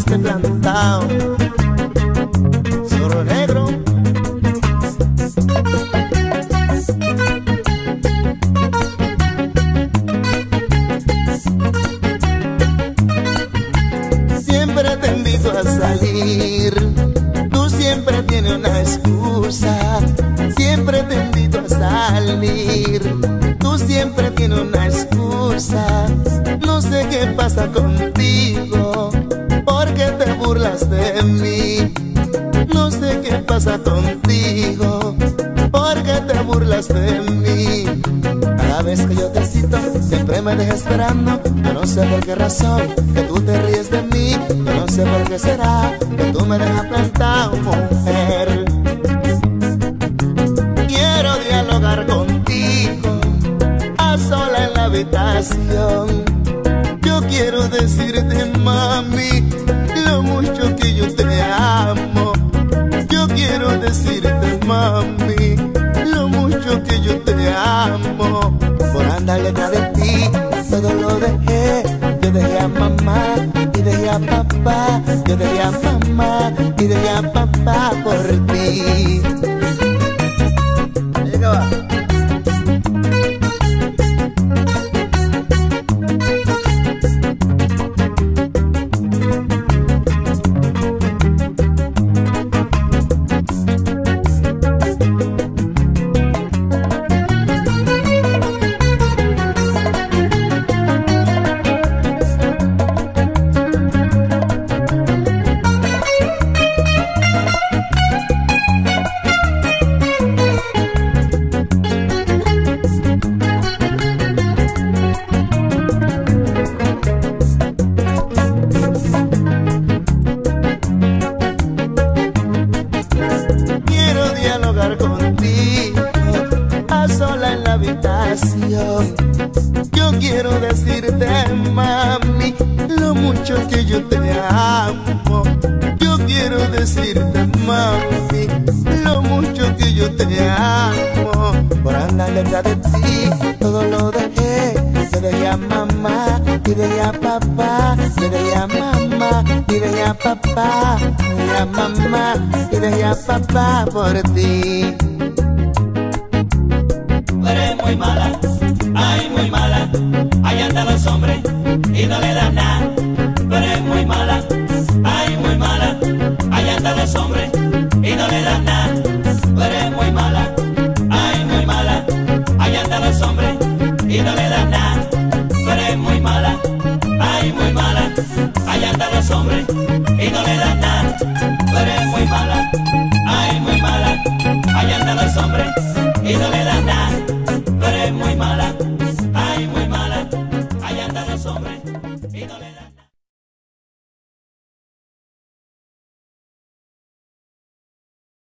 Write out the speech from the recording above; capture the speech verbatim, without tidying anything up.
dejaste plantado, zorro negro. Siempre te invito a salir, tú siempre tienes una excusa. Siempre te invito a salir, tú siempre tienes una excusa. No sé qué pasa contigo, porque te burlas de mí. No sé qué pasa contigo, porque te burlas de mí. Cada vez que yo te cito, siempre me dejas esperando. Yo no sé por qué razón que tú te ríes de mí. Yo no sé por qué será que tú me dejas plantado, mujer. Quiero dialogar contigo a sola en la habitación. Yo quiero decirte, mami, lo mucho que yo te amo. Yo quiero decirte, mami, lo mucho que yo te amo. Por andar detrás de ti, todo lo dejé. Yo dejé a mamá y dejé a papá. Yo dejé a mamá y dejé a papá por ti. Ahí va. Contigo a sola en la habitación. Yo quiero decirte, mami, lo mucho que yo te amo. Yo quiero decirte, mami, lo mucho que yo te amo. Por andar detrás de ti, todo lo dejé. Yo dejé a mamá y dejé a papá. Yo dejé a mamá y dejé a papá. Dejé a mamá y dejé a papá por ti. Tú eres muy mala, ay muy mala. Allá andan los hombres y no le dan nada. Tú eres muy mala, ay muy mala. Allá andan los hombres y no le dan nada. Tú eres muy mala, ay muy mala. Allá andan los hombres y no le dan nada. Tú eres muy mala, ay muy mala. Allá andan los hombres y no le dan nada. Tú eres muy mala, ay muy mala. Allá andan los hombres y no le dan nada. Tú eres muy mala, ay muy mala. Allá andan los hombres y no le dan nada.